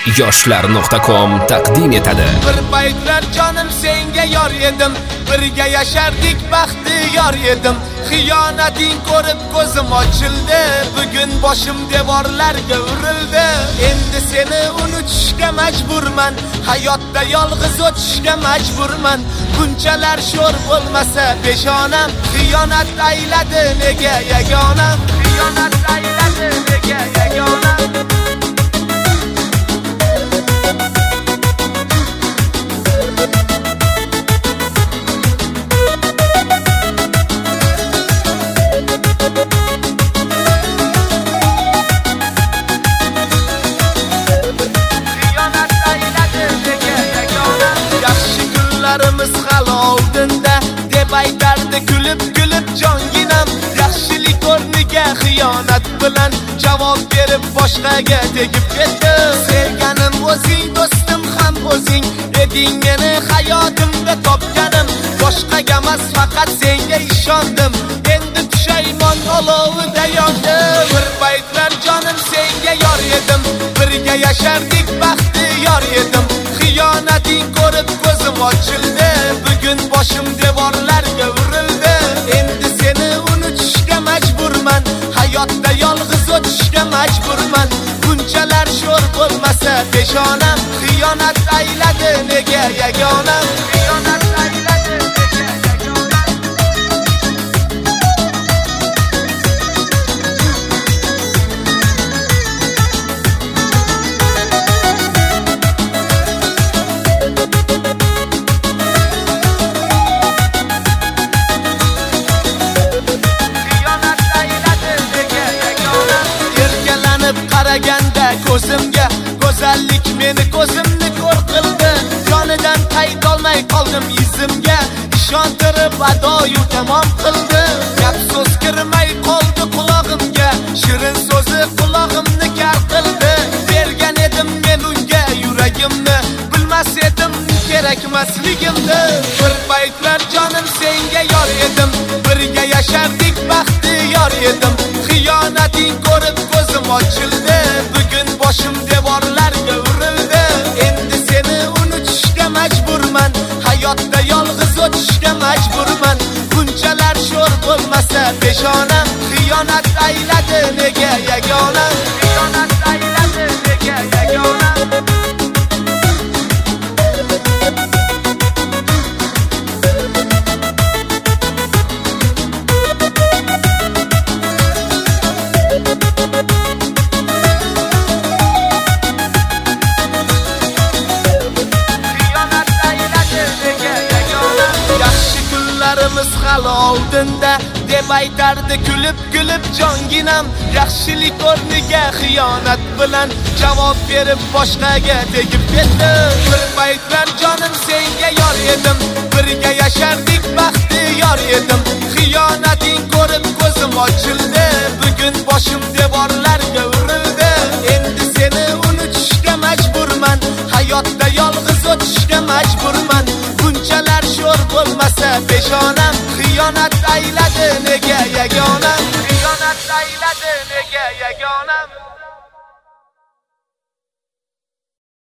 yoshlar.com taqdim etadi. Bir paytlar jonim senga yor edim, birga yashardik baxtli yor edim. Xiyonating ko'rib ko'zim ochildi, bugun boshim devorlarga urildi. Endi seni unutishga majburman, hayotda yolg'iz o'tishga majburman. Bunchalar sho'r bo'lmasa peshonam, xiyonat ayladi nega yagonam, xiyonat ayladi nega yagonam. Hali oldinda deb aytardi kulib jonginam. Yaxshilik o'rniga xiyonat bilan javob berib boshqaga tegib ketdi. Sevganim o'zing, do'stim ham o'zing eding, meni hayotimda topganim. Boshqaga emas, faqat senga ishondim. Endi pushaymon olovida yondim. Bir paytlar jonim senga yor edim, birga yashardik baxtli yor edim. Xiyonating ko'rib ko'zim ochildi, bugun boshim devorlarga urildi. Endi seni unutishga majburman, hayotda yolg'iz o'tishga majburman. Bunchalar sho'r bo'lmasa peshonam, xiyonat ayladi nega yagonam, xiyonat ayladi nega yagonam. Qaraganda ko'zimga go'zallik meni ko'zimni ko'r qildi. Jonidan qaytolmay qoldim izimga, ishontirib adoyu tamom qildi. Gap so'z kirmay qoldi qulog'imga, shirin so'zi qulog'imni kar qildi. Bergan edim men unga yuragimni, bilmas edim kerakmasligimni. Bir paytlar jonim senga yor edim, birga yashardik baxtli yor edim. Xiyonating ko'rib ko'zim ochildi, bugun boshim devorlarga urildi. Endi seni unutishga majburman, hayotda yolg'iz o'tishga majburman. Bunchalar sho'r bo'lmasa peshonam, xiyonat ayladi nega yagonam, xiyonat ayladi nega yagonam. Hali oldinda deb aytardi kulib jonginam. Yaxshilik o'rniga xiyonat bilan javob berib boshqaga tegib ketdi. Bir paytlar jonim senga yor edim, birga yashardik baxtli yor edim. Xiyonating ko'rib ko'zim ochildi, bugun boshim devorlarga urildi. Endi seni unutishga majburman, hayotda yolg'iz o'tishga majburman. Bunchalar sho'r bo'lmasa peshonam, xiyonat ayladi nega yagonam.